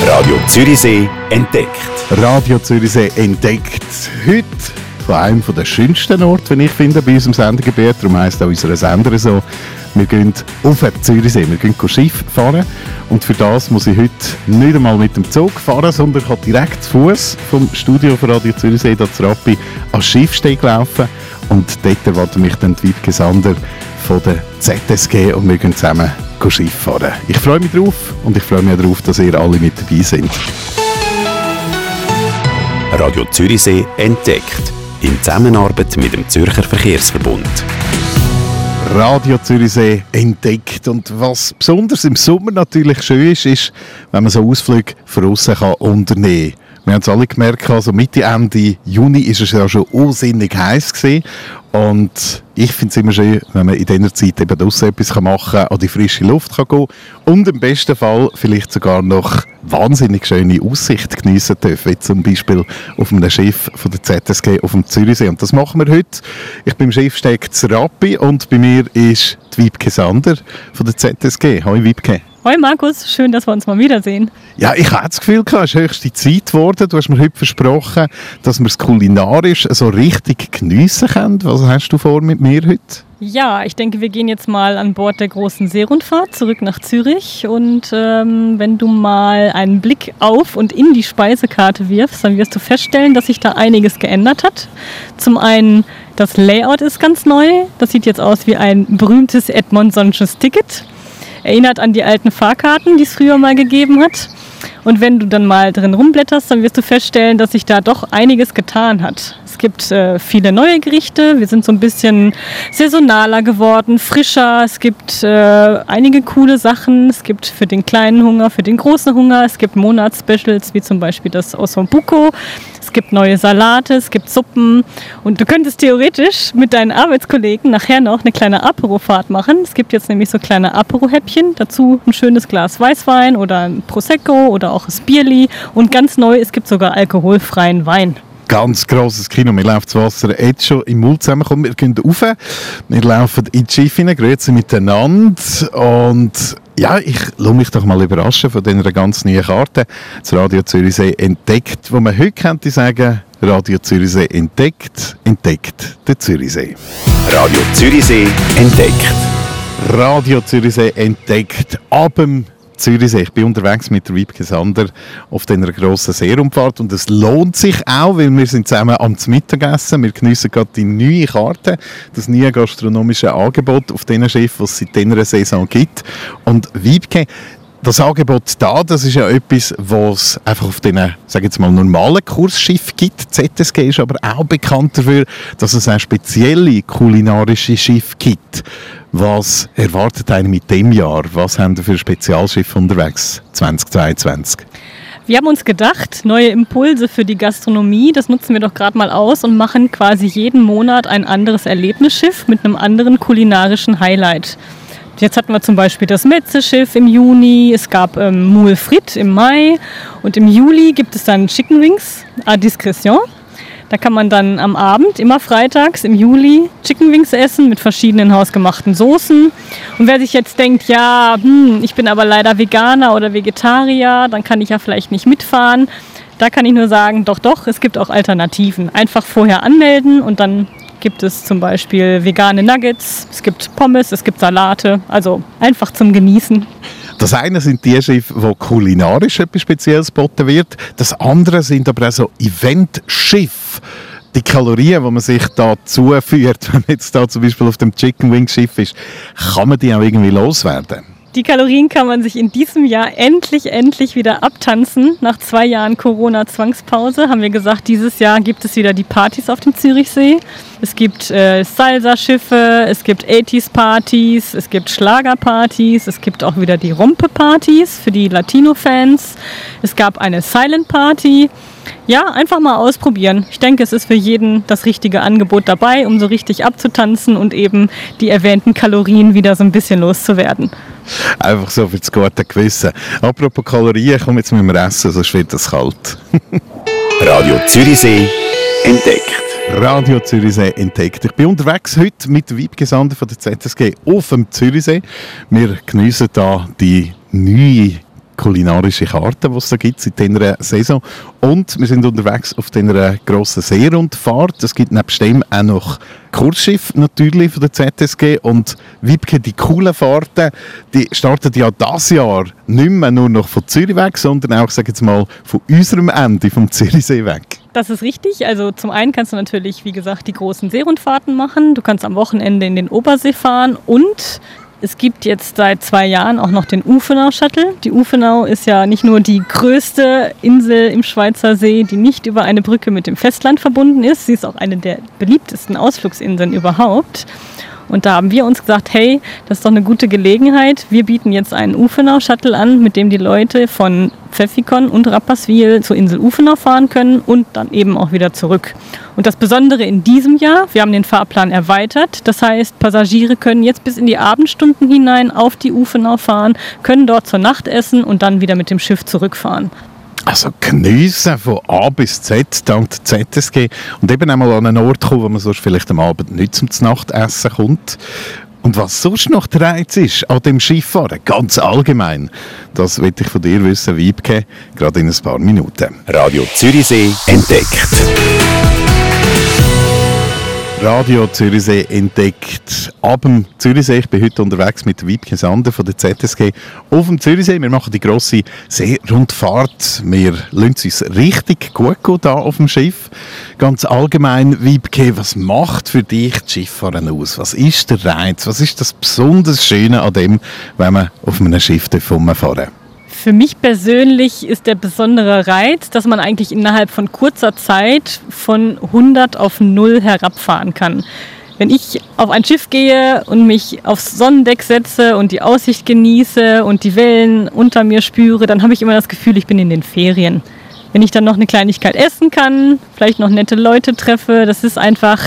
Radio Zürichsee entdeckt. Radio Zürichsee entdeckt. Heute von einem der schönsten Orte, wie ich finde, bei unserem Sendegebiet. Darum heisst auch unser Sender so. Wir gehen auf den Zürichsee, wir gehen Schiff fahren. Und für das muss ich heute nicht einmal mit dem Zug fahren, sondern ich habe direkt zu Fuß vom Studio von Radio Zürichsee hier zu Rappi ans Schiffsteg laufen. Und dort erwartet mich dann die Wiebke Sander von der ZSG und wir gehen zusammen Schiff fahren. Ich freue mich drauf und ich freue mich auch darauf, dass ihr alle mit dabei seid. Radio Zürichsee entdeckt. In Zusammenarbeit mit dem Zürcher Verkehrsverbund. Radio Zürichsee entdeckt. Und was besonders im Sommer natürlich schön ist, ist, wenn man so Ausflüge von aussen unternehmen kann. Wir haben es alle gemerkt, also Mitte, Ende Juni ist es ja schon unsinnig heiß gewesen. Und ich finde es immer schön, wenn man in dieser Zeit eben draussen etwas machen kann, an die frische Luft kann gehen und im besten Fall vielleicht sogar noch wahnsinnig schöne Aussicht geniessen dürfen, wie zum Beispiel auf einem Schiff von der ZSG auf dem Zürichsee. Und das machen wir heute. Ich bin im Schiffsteg zu Rappi und bei mir ist die Wiebke Sander von der ZSG. Hoi Wiebke. Hoi Markus, schön, dass wir uns mal wiedersehen. Ja, ich hatte das Gefühl, es ist höchste Zeit geworden. Du hast mir heute versprochen, dass wir es kulinarisch so richtig geniessen können. Was hast du vor mit mir heute? Ja, ich denke, wir gehen jetzt mal an Bord der großen Seerundfahrt zurück nach Zürich. Und wenn du mal einen Blick auf und in die Speisekarte wirfst, dann wirst du feststellen, dass sich da einiges geändert hat. Zum einen, das Layout ist ganz neu. Das sieht jetzt aus wie ein berühmtes Edmondsonsches Ticket. Erinnert an die alten Fahrkarten, die es früher mal gegeben hat. Und wenn du dann mal drin rumblätterst, dann wirst du feststellen, dass sich da doch einiges getan hat. Es gibt viele neue Gerichte, wir sind so ein bisschen saisonaler geworden, frischer. Es gibt einige coole Sachen. Es gibt für den kleinen Hunger, für den großen Hunger. Es gibt Monatsspecials, wie zum Beispiel das Ossobuco. Es gibt neue Salate, es gibt Suppen. Und du könntest theoretisch mit deinen Arbeitskollegen nachher noch eine kleine Aperofahrt machen. Es gibt jetzt nämlich so kleine Apero-Häppchen. Dazu ein schönes Glas Weißwein oder ein Prosecco oder auch ein Bierli. Und ganz neu, es gibt sogar alkoholfreien Wein. Ganz grosses Kino. Mir läuft das Wasser jetzt schon im Mund zusammen. Komm, wir gehen rauf. Wir laufen in die Schiffe hinein, grüezi miteinander. Und ja, ich lasse mich doch mal überraschen von dieser ganz neuen Karte. Das Radio Zürichsee entdeckt, wo man heute könnte sagen, Radio Zürichsee entdeckt, entdeckt der Zürichsee. Radio Zürichsee entdeckt. Radio Zürichsee entdeckt ab dem Zürichsee. Ich bin unterwegs mit der Wiebke Sander auf dieser grossen Seerundfahrt und es lohnt sich auch, weil wir sind zusammen am Mittagessen. Wir geniessen gerade die neue Karte, das neue gastronomische Angebot auf diesen Schiffen, was es seit dieser Saison gibt. Und Wiebke, das Angebot da, das ist ja etwas, was es einfach auf diesen, sage jetzt mal, normalen Kursschiffen gibt. Die ZSG ist aber auch bekannt dafür, dass es auch spezielle kulinarische Schiffe gibt. Was erwartet einen mit dem Jahr? Was haben wir für Spezialschiffe unterwegs 2022? Wir haben uns gedacht, neue Impulse für die Gastronomie, das nutzen wir doch gerade mal aus und machen quasi jeden Monat ein anderes Erlebnisschiff mit einem anderen kulinarischen Highlight. Jetzt hatten wir zum Beispiel das Metze-Schiff im Juni, es gab Moule Frites im Mai und im Juli gibt es dann Chicken Wings à discrétion. Da kann man dann am Abend, immer freitags im Juli, Chicken Wings essen mit verschiedenen hausgemachten Soßen. Und wer sich jetzt denkt, ja, ich bin aber leider Veganer oder Vegetarier, dann kann ich ja vielleicht nicht mitfahren. Da kann ich nur sagen, doch, es gibt auch Alternativen. Einfach vorher anmelden und dann gibt es zum Beispiel vegane Nuggets, es gibt Pommes, es gibt Salate, also einfach zum Genießen. Das eine sind die Schiffe, wo kulinarisch etwas Spezielles geboten wird. Das andere sind aber auch so Eventschiffe. Die Kalorien, die man sich da zuführt, wenn man jetzt da zum Beispiel auf dem Chicken Wing Schiff ist, kann man die auch irgendwie loswerden? Die Kalorien kann man sich in diesem Jahr endlich wieder abtanzen. Nach 2 Jahren Corona-Zwangspause haben wir gesagt, dieses Jahr gibt es wieder die Partys auf dem Zürichsee. Es gibt Salsa-Schiffe, es gibt 80s-Partys, es gibt Schlagerpartys, es gibt auch wieder die Rompe-Partys für die Latino-Fans. Es gab eine Silent-Party. Ja, einfach mal ausprobieren. Ich denke, es ist für jeden das richtige Angebot dabei, um so richtig abzutanzen und eben die erwähnten Kalorien wieder so ein bisschen loszuwerden. Einfach so für das gute Gewissen. Apropos Kalorien, komm jetzt mit dem Essen, sonst wird es kalt. Radio Zürichsee entdeckt. Radio Zürichsee entdeckt. Ich bin unterwegs heute mit der Wiebke Sander von der ZSG auf dem Zürichsee. Wir geniessen da die neue kulinarische Karte, die es da gibt seit dieser Saison. Und wir sind unterwegs auf dieser grossen Seerundfahrt. Es gibt nebst dem auch noch Kursschiff natürlich von der ZSG. Und Wiebke, die coolen Fahrten, die starten ja dieses Jahr nicht mehr nur noch von Zürich weg, sondern auch, sage ich jetzt mal, von unserem Ende, vom Zürichsee weg. Das ist richtig. Also zum einen kannst du natürlich, wie gesagt, die großen Seerundfahrten machen. Du kannst am Wochenende in den Obersee fahren und es gibt jetzt seit 2 Jahren auch noch den Ufenau-Shuttle. Die Ufenau ist ja nicht nur die größte Insel im Schweizer See, die nicht über eine Brücke mit dem Festland verbunden ist. Sie ist auch eine der beliebtesten Ausflugsinseln überhaupt. Und da haben wir uns gesagt, hey, das ist doch eine gute Gelegenheit. Wir bieten jetzt einen Ufenau-Shuttle an, mit dem die Leute von Pfäffikon und Rapperswil zur Insel Ufenau fahren können und dann eben auch wieder zurück. Und das Besondere in diesem Jahr, wir haben den Fahrplan erweitert. Das heißt, Passagiere können jetzt bis in die Abendstunden hinein auf die Ufenau fahren, können dort zur Nacht essen und dann wieder mit dem Schiff zurückfahren. Also geniessen von A bis Z, dank der ZSG. Und eben einmal an einen Ort kommen, wo man sonst vielleicht am Abend nicht zum Nachtessen kommt. Und was sonst noch der Reiz ist an dem Schifffahren, ganz allgemein, das will ich von dir wissen, Wiebke, gerade in ein paar Minuten. Radio Zürichsee entdeckt. Radio Zürichsee entdeckt ab dem Zürichsee. Ich bin heute unterwegs mit Wiebke Sander von der ZSG auf dem Zürichsee. Wir machen die grosse Seerundfahrt. Wir lassen es uns richtig gut gehen hier auf dem Schiff. Ganz allgemein, Wiebke, was macht für dich das Schifffahren aus? Was ist der Reiz? Was ist das besonders Schöne an dem, wenn man auf einem Schiff fahren darf? Für mich persönlich ist der besondere Reiz, dass man eigentlich innerhalb von kurzer Zeit von 100 auf 0 herabfahren kann. Wenn ich auf ein Schiff gehe und mich aufs Sonnendeck setze und die Aussicht genieße und die Wellen unter mir spüre, dann habe ich immer das Gefühl, ich bin in den Ferien. Wenn ich dann noch eine Kleinigkeit essen kann, vielleicht noch nette Leute treffe, das ist einfach,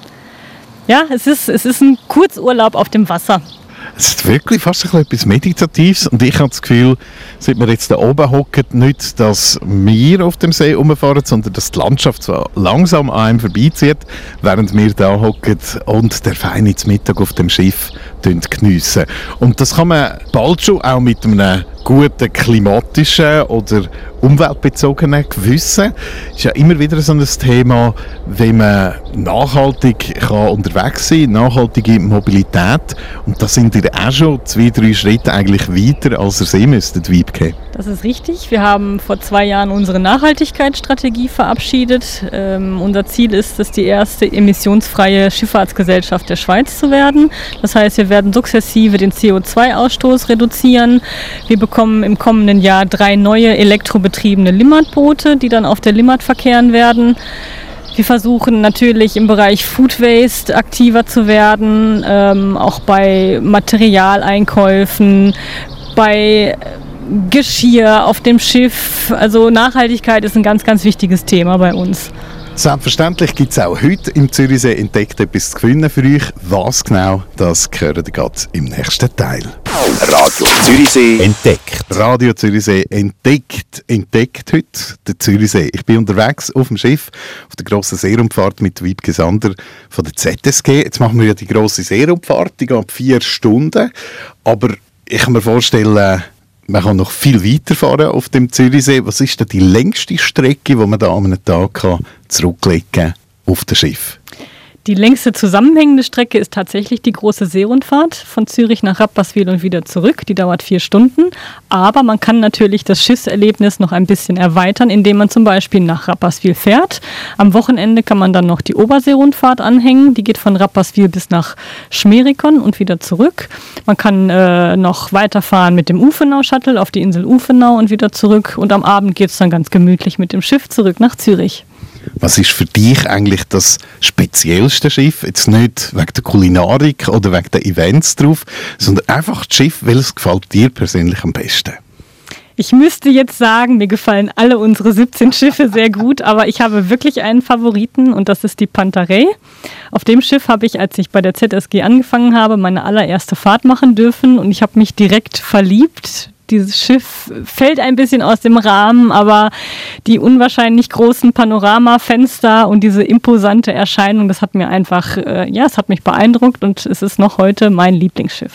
ja, es ist ein Kurzurlaub auf dem Wasser. Es ist wirklich fast etwas Meditatives und ich habe das Gefühl, seit wir jetzt da oben hocken, nicht, dass wir auf dem See rumfahren, sondern dass die Landschaft so langsam an einem vorbeizieht, während wir da hocken und der feine Mittag auf dem Schiff geniessen. Und das kann man bald schon auch mit einem guten klimatischen oder umweltbezogenen Gewissen. Das ist ja immer wieder so ein Thema, wenn man nachhaltig kann unterwegs sein kann, nachhaltige Mobilität. Und da sind wir auch schon 2-3 Schritte eigentlich weiter, als ihr sehen müsstet, Wiebke. Das ist richtig. Wir haben vor 2 Jahren unsere Nachhaltigkeitsstrategie verabschiedet. Unser Ziel ist es, die erste emissionsfreie Schifffahrtsgesellschaft der Schweiz zu werden. Das heißt, wir werden sukzessive den CO2-Ausstoß reduzieren. Wir bekommen im kommenden Jahr 3 neue elektrobetriebene Limmatboote, die dann auf der Limmat verkehren werden. Wir versuchen natürlich im Bereich Food Waste aktiver zu werden, auch bei Materialeinkäufen, bei Geschirr auf dem Schiff. Also Nachhaltigkeit ist ein ganz, ganz wichtiges Thema bei uns. Selbstverständlich gibt es auch heute im Zürichsee entdeckt etwas zu gewinnen für euch. Was genau, das hören wir gerade im nächsten Teil. Radio Zürichsee entdeckt. Radio Zürichsee entdeckt heute den Zürichsee. Ich bin unterwegs auf dem Schiff, auf der grossen Seerundfahrt mit Wiebke Sander von der ZSG. Jetzt machen wir ja die grosse Seerundfahrt, die geht 4 Stunden. Aber ich kann mir vorstellen, man kann noch viel weiterfahren auf dem Zürichsee. Was ist denn die längste Strecke, die man da an einem Tag zurücklegen kann auf dem Schiff? Die längste zusammenhängende Strecke ist tatsächlich die große Seerundfahrt von Zürich nach Rapperswil und wieder zurück. Die dauert 4 Stunden. Aber man kann natürlich das Schiffserlebnis noch ein bisschen erweitern, indem man zum Beispiel nach Rapperswil fährt. Am Wochenende kann man dann noch die Oberseerundfahrt anhängen. Die geht von Rapperswil bis nach Schmerikon und wieder zurück. Man kann noch weiterfahren mit dem Ufenau-Shuttle auf die Insel Ufenau und wieder zurück. Und am Abend geht es dann ganz gemütlich mit dem Schiff zurück nach Zürich. Was ist für dich eigentlich das speziellste Schiff? Jetzt nicht wegen der Kulinarik oder wegen der Events drauf, sondern einfach das Schiff, welches gefällt dir persönlich am besten? Ich müsste jetzt sagen, mir gefallen alle unsere 17 Schiffe sehr gut, aber ich habe wirklich einen Favoriten und das ist die Pantarei. Auf dem Schiff habe ich, als ich bei der ZSG angefangen habe, meine allererste Fahrt machen dürfen und ich habe mich direkt verliebt. Dieses Schiff fällt ein bisschen aus dem Rahmen, aber die unwahrscheinlich großen Panoramafenster und diese imposante Erscheinung, das hat mir einfach, es hat mich beeindruckt und es ist noch heute mein Lieblingsschiff.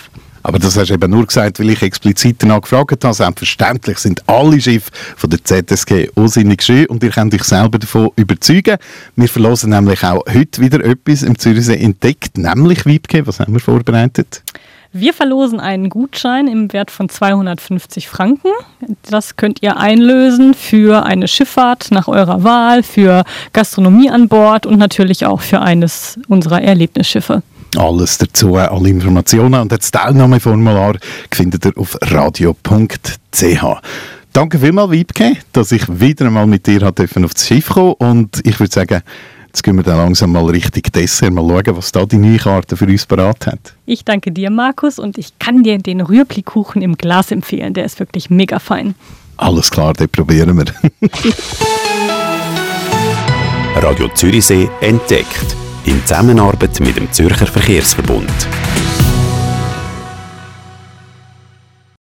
Aber das hast du eben nur gesagt, weil ich explizit danach gefragt habe. Selbstverständlich sind alle Schiffe von der ZSG aussinnig schön und ihr könnt euch selber davon überzeugen. Wir verlosen nämlich auch heute wieder etwas im Zürichsee entdeckt, nämlich Wiebke. Was haben wir vorbereitet? Wir verlosen einen Gutschein im Wert von 250 Franken. Das könnt ihr einlösen für eine Schifffahrt nach eurer Wahl, für Gastronomie an Bord und natürlich auch für eines unserer Erlebnisschiffe. Alles dazu, alle Informationen und das Teilnahmeformular findet ihr auf radio.ch. Danke vielmals, Wiebke, dass ich wieder einmal mit dir aufs Schiff kommen durfte. Und ich würde sagen, jetzt gehen wir dann langsam mal Richtung Dessert, mal schauen, was da die neue Karte für uns parat hat. Ich danke dir, Markus, und ich kann dir den Rührpli-Kuchen im Glas empfehlen. Der ist wirklich mega fein. Alles klar, den probieren wir. Radio Zürichsee entdeckt. In Zusammenarbeit mit dem Zürcher Verkehrsverbund.